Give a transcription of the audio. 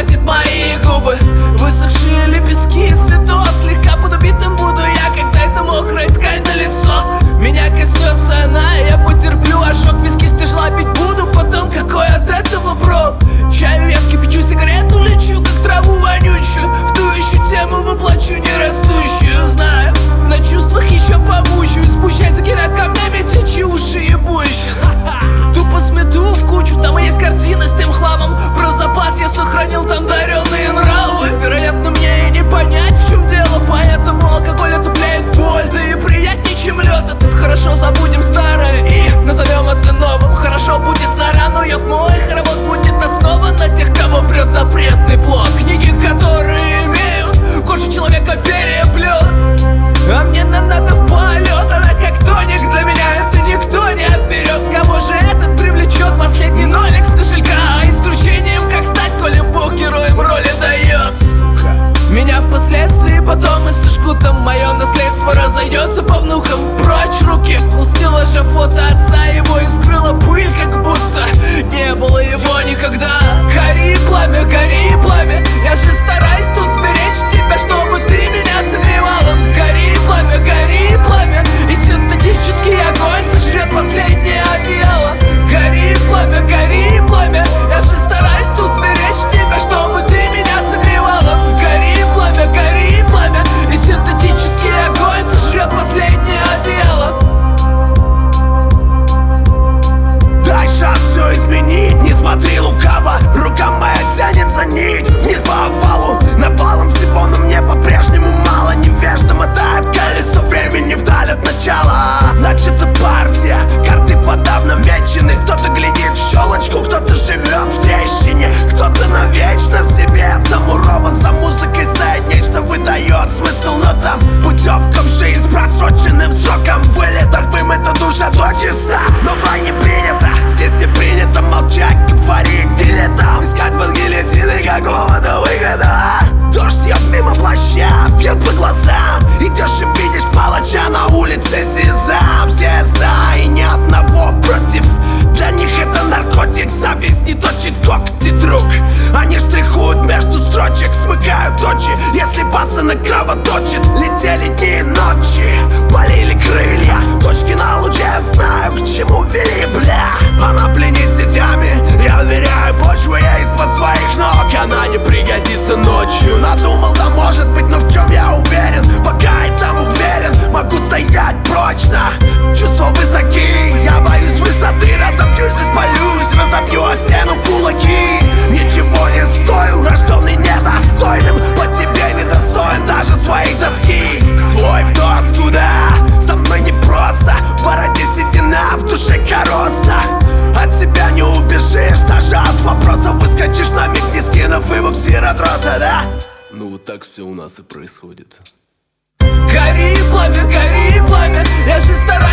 морозит мои губы. Высохшие лепестки цветов, слегка подубитым буду я, когда это мокрая ткань на лицо. Меня коснется она, я потерплю ожог, виски стяжла пить буду, потом какой от этого прок? Чаю я вскипячу, сигарету лечу, как траву вонючую, в ту еще тему воплочу нерастущую. Знаю, на чувствах еще помучаюсь, пущай закидает камнями те, чьи уши ебу сейчас. Тупо смету в кучу, там и есть корзина с тем хламом. Про запас я сохранил там даренные нравы. Вероятно, мне и не понять, в чем дело, поэтому алкоголь отупляет боль. Да и приятнее, чем лед этот. Хорошо, забудем старое и назовем это новым. Хорошо будет на рану, ёб мой хоровод будет основан на тех, кого прет запретный плод. Книги, которые имеют кожу человека переплет. А мне надо в полет, она как тоник для меня, это никто не отберет. Кого же этот привлечет? Последний нолик с кошелька. Исключением, как стать, коли Бог героем роли дает. Меня впоследствии потом и сожгут, там мое наследство разойдется по внукам. Прочь руки, пустила же фото отца, его и скрыла пыль, как будто не было его никогда. Гори пламя, я же стараюсь тут сберечь тебя, чтобы ты меня согревала. Гори пламя, и синтетический огонь сожрет последнее одеяло. Гори пламя, я же стараюсь тут сберечь тебя, чтобы ты меня согревала. Гори пламя, и синтетический огонь сожрет последнее одеяло. Дай шанс все изменить, не смотри лукаво. Рука моя тянет за нить вниз по обвалу. Навалом всего, но мне по-прежнему мало. Невежда мотает колесо времени вдаль от начала. Начата партия, карты подавно мечены. Кто-то глядит в щелочку, кто-то живет в трещине. Кто-то навечно в себе замурован. За музыкой стоит нечто, выдает смысл, но там путевка в жизнь с просроченным сроком. Вылета вымыта душа до чиста, но в войне принято. Здесь не принято молчать, говорить дилетам. Искать под гильотиной какого-то выхода. Дождь бьет мимо плаща, бьет по глазам. Идешь и видишь палача на улице Сезам. Все за и ни одного против. Для них это наркотик, зависть не точит когти, друг. Они штрихуют между строчек, смыкают очи. Если пацаны кровоточит, летели дни и ночи. Болели крылья, точки на луче, знаю, к чему вели, бля. Она пленит сетями, я уверяю, почву я из-под своих ног. Она не пригодится ночью. Надумал, да может быть, но в чем я уверен? Пока и там уверен, могу стоять прочно. Чувства высоки, я боюсь высоты. Разобьюсь и спалюсь, разобью о стену в кулаки. Ничего не стою, рожденный недостойным. Под тебе недостоин даже своей тоски. Свой в доску, да, со мной непросто. В бороде седина, в душе коростно. От себя не убежишь, даже от вопросов выскочишь на миг, не скинув и буксиротроса, да? Ну вот так все у нас и происходит. Гори пламя, я же стараюсь